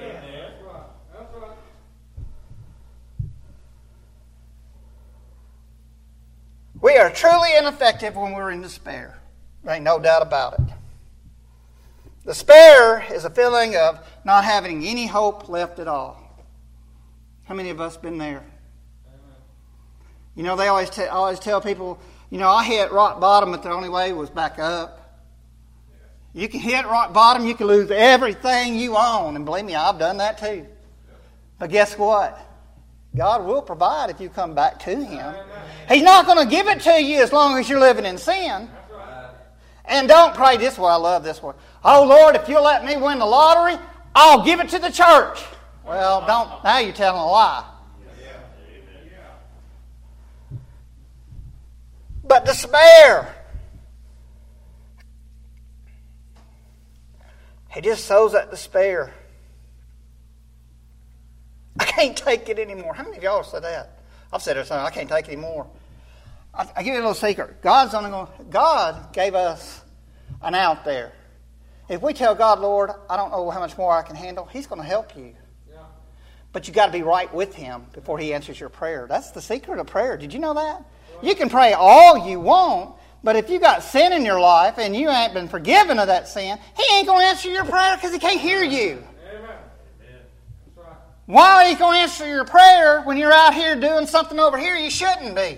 We are truly ineffective when we're in despair. There ain't no doubt about it. Despair is a feeling of not having any hope left at all. How many of us been there? You know, they always tell people, you know, I hit rock bottom, but the only way was back up. You can hit rock bottom, you can lose everything you own. And believe me, I've done that too. But guess what? God will provide if you come back to Him. He's not going to give it to you as long as you're living in sin. And don't pray this way. I love this one. Oh, Lord, if you'll let me win the lottery, I'll give it to the church. Well, don't. Now you're telling a lie. But despair. He just sows that despair. I can't take it anymore. How many of y'all have said that? I've said it. I can't take it anymore. I'll give you a little secret. God gave us an out there. If we tell God, Lord, I don't know how much more I can handle, He's going to help you. Yeah. But you got to be right with Him before He answers your prayer. That's the secret of prayer. Did you know that? You can pray all you want, but if you got sin in your life and you ain't been forgiven of that sin, He ain't going to answer your prayer because He can't hear you. Amen. That's right. Why are you going to answer your prayer when you're out here doing something over here you shouldn't be?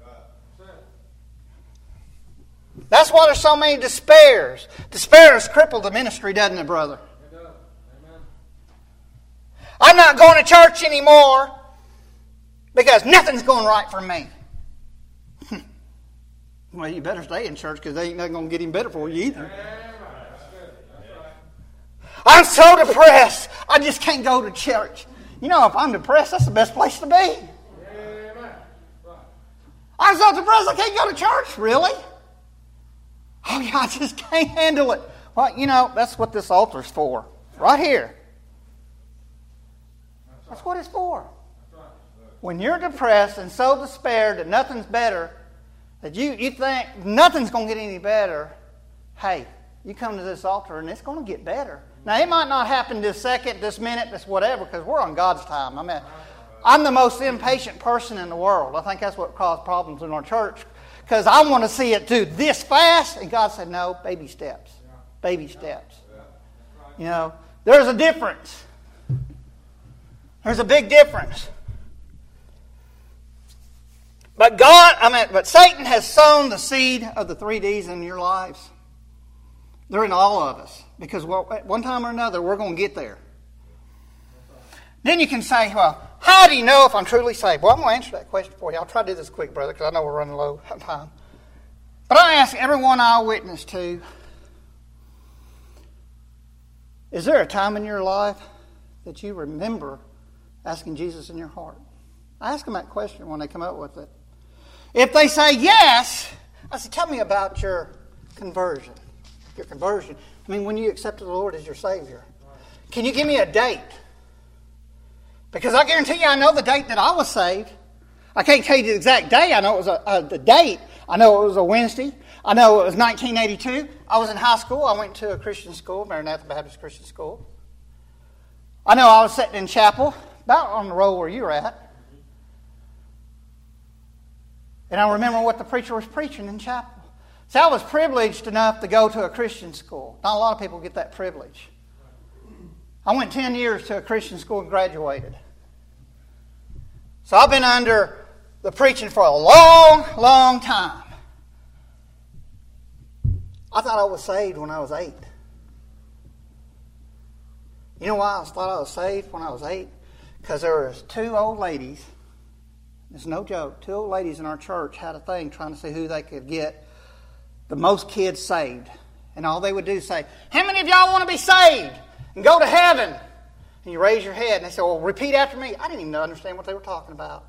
That's why there's so many despairs. Despair has crippled the ministry, doesn't it, brother? It does. Amen. I'm not going to church anymore because nothing's going right for me. Well, you better stay in church because they ain't nothing going to get any better for you either. Amen. That's good. That's right. I'm so depressed, I just can't go to church. You know, if I'm depressed, that's the best place to be. Amen. Right. I'm so depressed, I can't go to church. Really? Oh, yeah, I just can't handle it. Well, you know, that's what this altar's for. Right here. That's what it's for. When you're depressed and so despaired that nothing's better, that you think nothing's going to get any better, hey, you come to this altar and it's going to get better. Now, it might not happen this second, this minute, this whatever, because we're on God's time. I mean, I'm the most impatient person in the world. I think that's what caused problems in our church. Because I want to see it do this fast. And God said, no, baby steps. Baby steps. You know, there's a difference. There's a big difference. But Satan has sown the seed of the 3 Ds in your lives. They're in all of us. Because at one time or another, we're going to get there. Then you can say, well, how do you know if I'm truly saved? Well, I'm going to answer that question for you. I'll try to do this quick, brother, because I know we're running low on time. But I ask everyone I witness to, is there a time in your life that you remember asking Jesus in your heart? I ask them that question when they come up with it. If they say yes, I say, tell me about your conversion. Your conversion. I mean, when you accepted the Lord as your Savior. Can you give me a date? Because I guarantee you I know the date that I was saved. I can't tell you the exact day. I know it was the date. I know it was a Wednesday. I know it was 1982. I was in high school. I went to a Christian school, Maranatha Baptist Christian School. I know I was sitting in chapel, about on the row where you were at. And I remember what the preacher was preaching in chapel. See, I was privileged enough to go to a Christian school. Not a lot of people get that privilege. I went 10 years to a Christian school and graduated. So I've been under the preaching for a long, long time. I thought I was saved when I was 8. You know why I thought I was saved when I was 8? Because there was 2 old ladies. It's no joke. 2 old ladies in our church had a thing trying to see who they could get the most kids saved. And all they would do is say, how many of y'all want to be saved and go to heaven? And you raise your head and they say, well, repeat after me. I didn't even understand what they were talking about.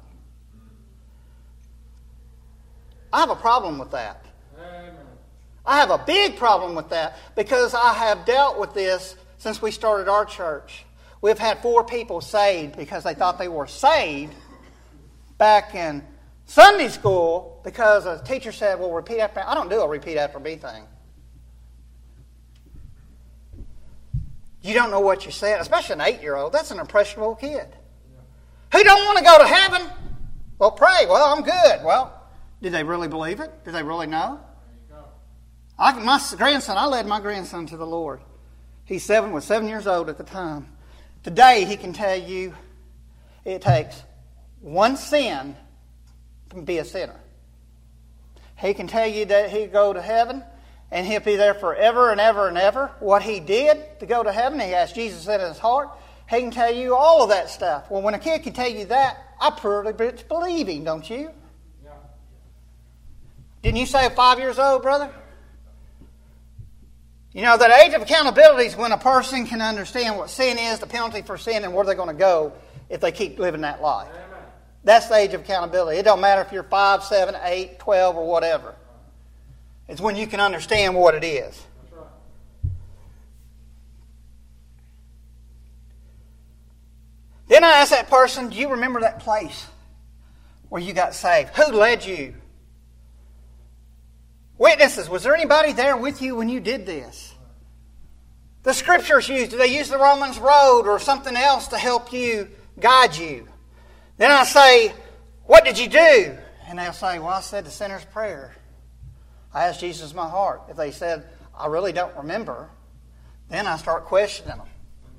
I have a problem with that. Amen. I have a big problem with that because I have dealt with this since we started our church. We've had 4 people saved because they thought they were saved back in Sunday school because a teacher said, well, repeat after me. I don't do a repeat after me thing. You don't know what you said, especially an 8-year-old. That's an impressionable kid. Who don't want to go to heaven? Well, pray. Well, I'm good. Well, did they really believe it? Did they really know? My grandson, I led my grandson to the Lord. He was 7 years old at the time. Today, he can tell you it takes one sin to be a sinner. He can tell you that he'll go to heaven and he'll be there forever and ever and ever. What he did to go to heaven, he asked Jesus in his heart. He can tell you all of that stuff. Well, when a kid can tell you that, I pretty much believe him, don't you? Yeah. Didn't you say 5 years old, brother? You know, that age of accountability is when a person can understand what sin is, the penalty for sin, and where they're going to go if they keep living that life. Amen. That's the age of accountability. It don't matter if you're 5, 7, 8, 12, or whatever. It's when you can understand what it is. That's right. Then I asked that person, do you remember that place where you got saved? Who led you? Witnesses, was there anybody there with you when you did this? The scriptures used, do they use the Romans Road or something else to help you, guide you? Then I say, what did you do? And they'll say, well, I said the sinner's prayer. I asked Jesus in my heart. If they said, I really don't remember, then I start questioning them.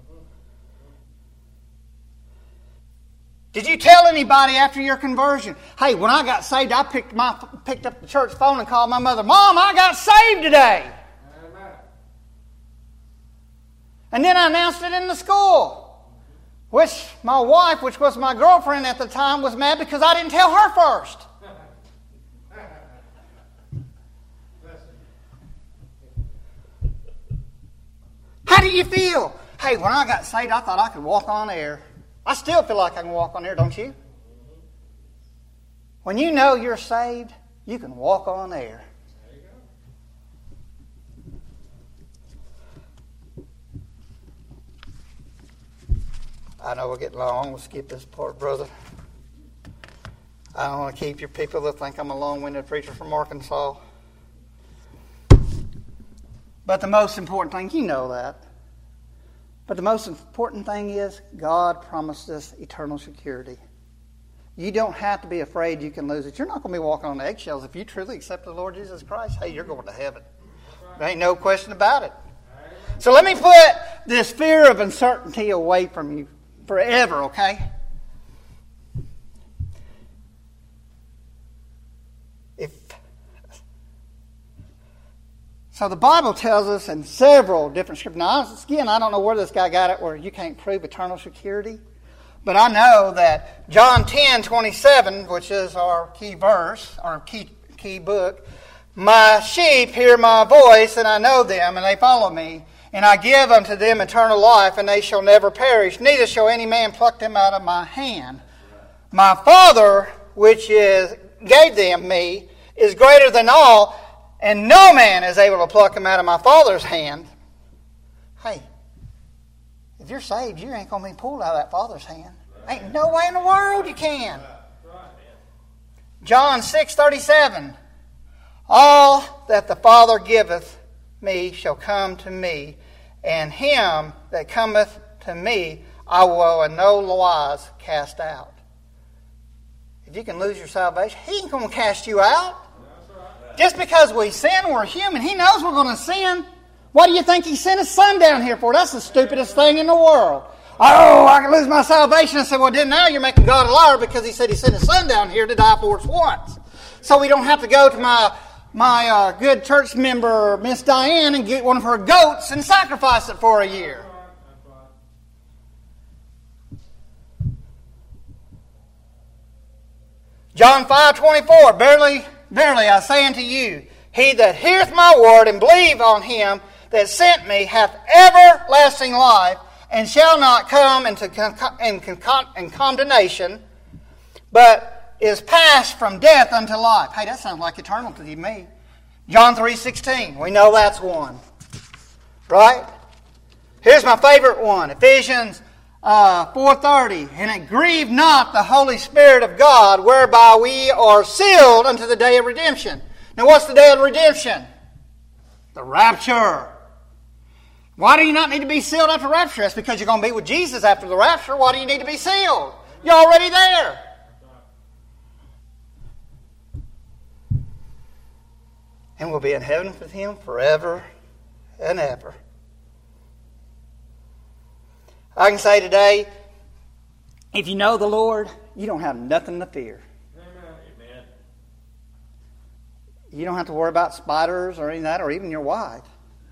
Did you tell anybody after your conversion? Hey, when I got saved, I picked up the church phone and called my mother. Mom, I got saved today. Amen. And then I announced it in the school. Which my wife, which was my girlfriend at the time, was mad because I didn't tell her first. How do you feel? Hey, when I got saved, I thought I could walk on air. I still feel like I can walk on air, don't you? When you know you're saved, you can walk on air. There you go. I know we're getting long. We'll skip this part, brother. I don't want to keep your people that think I'm a long-winded preacher from Arkansas. But the most important thing, you know that. But the most important thing is God promised us eternal security. You don't have to be afraid you can lose it. You're not going to be walking on eggshells. If you truly accept the Lord Jesus Christ, hey, you're going to heaven. There ain't no question about it. So let me put this fear of uncertainty away from you forever, okay? So the Bible tells us in several different scriptures. Now, again, I don't know where this guy got it where you can't prove eternal security. But I know that John 10:27, which is our key verse, our key book, my sheep hear my voice and I know them and they follow me. And I give unto them eternal life, and they shall never perish, neither shall any man pluck them out of my hand. My Father, which gave them me, is greater than all, and no man is able to pluck them out of my Father's hand. Hey, if you're saved, you ain't going to be pulled out of that Father's hand. Ain't no way in the world you can. John 6:37. All that the Father giveth me shall come to me, and him that cometh to me I will in no wise cast out. If you can lose your salvation, He ain't going to cast you out. Just because we sin, we're human. He knows we're going to sin. What do you think He sent His Son down here for? That's the stupidest thing in the world. Oh, I can lose my salvation. I said, well, then now you're making God a liar, because He said He sent His Son down here to die for us once. So we don't have to go to my good church member, Miss Diane, and get one of her goats and sacrifice it for a year. John 5:24. Verily, verily, I say unto you, he that heareth my word and believe on him that sent me hath everlasting life, and shall not come into condemnation, but is passed from death unto life. Hey, that sounds like eternal to me. John 3:16. We know that's one. Right? Here's my favorite one. Ephesians 4:30. And it grieve not the Holy Spirit of God, whereby we are sealed unto the day of redemption. Now what's the day of redemption? The rapture. Why do you not need to be sealed after rapture? That's because you're going to be with Jesus after the rapture. Why do you need to be sealed? You're already there. And we'll be in heaven with Him forever and ever. I can say today, if you know the Lord, you don't have nothing to fear. Amen. You don't have to worry about spiders or any of that, or even your wife.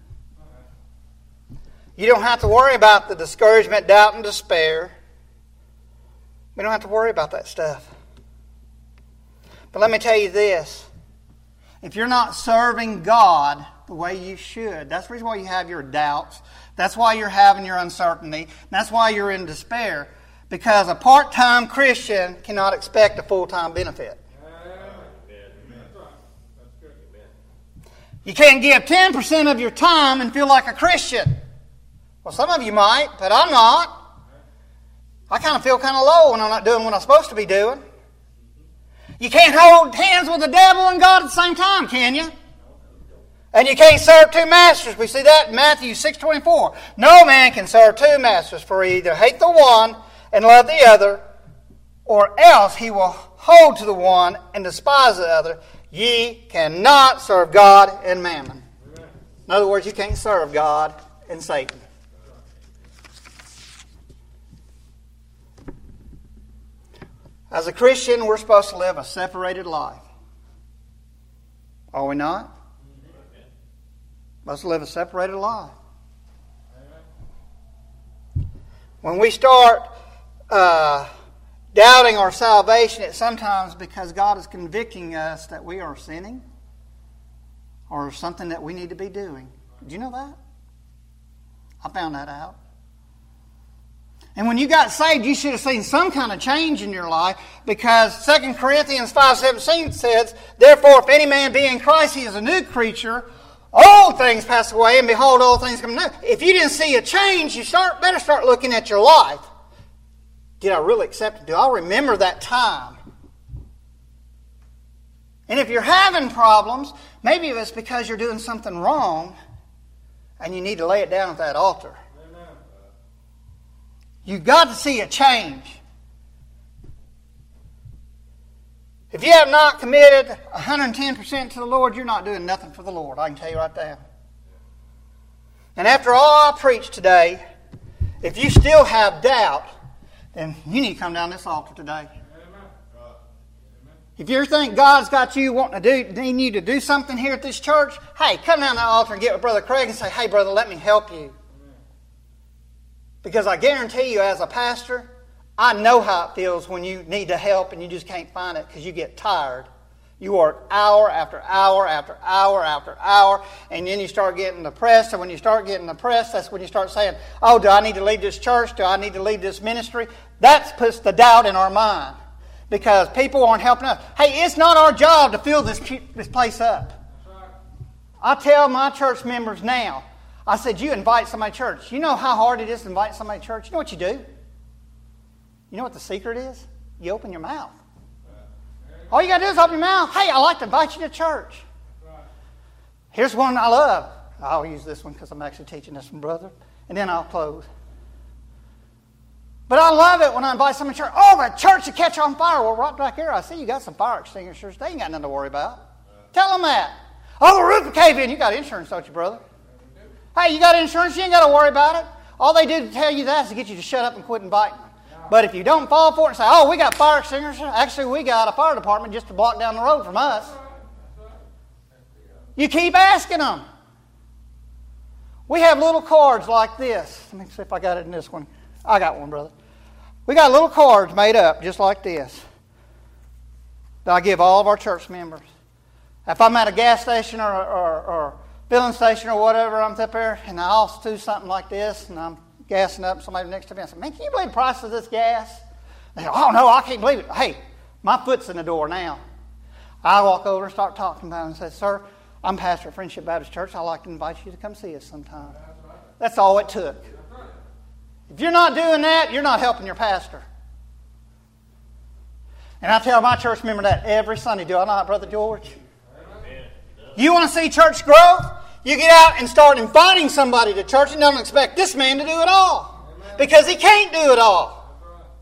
You don't have to worry about the discouragement, doubt, and despair. We don't have to worry about that stuff. But let me tell you this. If you're not serving God the way you should, that's the reason why you have your doubts. That's why you're having your uncertainty. That's why you're in despair. Because a part-time Christian cannot expect a full-time benefit. You can't give 10% of your time and feel like a Christian. Well, some of you might, but I'm not. I kind of feel kind of low when I'm not doing what I'm supposed to be doing. You can't hold hands with the devil and God at the same time, can you? And you can't serve two masters. We see that in Matthew 6:24. No man can serve two masters, for he either hate the one and love the other, or else he will hold to the one and despise the other. Ye cannot serve God and mammon. In other words, you can't serve God and Satan. As a Christian, we're supposed to live a separated life. Are we not? Supposed to live a separated life. When we start doubting our salvation, it's sometimes because God is convicting us that we are sinning or something that we need to be doing. Did you know that? I found that out. And when you got saved, you should have seen some kind of change in your life, because 2 Corinthians 5:17 says, therefore, if any man be in Christ, he is a new creature. Old things pass away, and behold, all things come new. If you didn't see a change, you better start looking at your life. Did I really accept it? Do I remember that time? And if you're having problems, maybe it's because you're doing something wrong, and you need to lay it down at that altar. You've got to see a change. If you have not committed 110% to the Lord, you're not doing nothing for the Lord. I can tell you right now. And after all I preached today, if you still have doubt, then you need to come down this altar today. If you think God's got you wanting to need you to do something here at this church, hey, come down that altar and get with Brother Craig and say, hey, brother, let me help you. Because I guarantee you, as a pastor, I know how it feels when you need to help and you just can't find it because you get tired. You work hour after hour after hour after hour, and then you start getting depressed. And when you start getting depressed, that's when you start saying, oh, do I need to leave this church? Do I need to leave this ministry? That puts the doubt in our mind because people aren't helping us. Hey, it's not our job to fill this place up. I tell my church members now, I said, you invite somebody to church. You know how hard it is to invite somebody to church? You know what you do? You know what the secret is? You open your mouth. All you got to do is open your mouth. Hey, I'd like to invite you to church. Here's one I love. I'll use this one because I'm actually teaching this one, brother. And then I'll close. But I love it when I invite someone to church. Oh, the church will catch on fire. Well, right back here, I see you got some fire extinguishers. They ain't got nothing to worry about. Tell them that. Oh, the roof will cave in. You got insurance, don't you, brother? Hey, you got insurance. You ain't got to worry about it. All they do to tell you that is to get you to shut up and quit inviting them. But if you don't fall for it and say, oh, we got fire extinguishers. Actually, we got a fire department just a block down the road from us. You keep asking them. We have little cards like this. Let me see if I got it in this one. I got one, brother. We got little cards made up just like this that I give all of our church members. If I'm at a gas station or filling station or whatever, I'm up there and I also do something like this and I'm gassing up somebody next to me. I said, man, can you believe the price of this gas? They go, oh, no, I can't believe it. Hey, my foot's in the door now. I walk over and start talking about it and say, sir, I'm pastor at Friendship Baptist Church. I'd like to invite you to come see us sometime. That's all it took. If you're not doing that, you're not helping your pastor. And I tell my church member that every Sunday. Do I not, Brother George? You want to see church growth? You get out and start inviting somebody to church and don't expect this man to do it all. Because he can't do it all.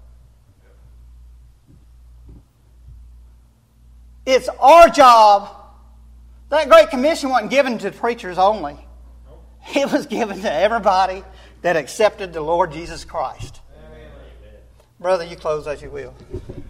It's our job. That Great Commission wasn't given to preachers only. It was given to everybody that accepted the Lord Jesus Christ. Brother, you close as you will.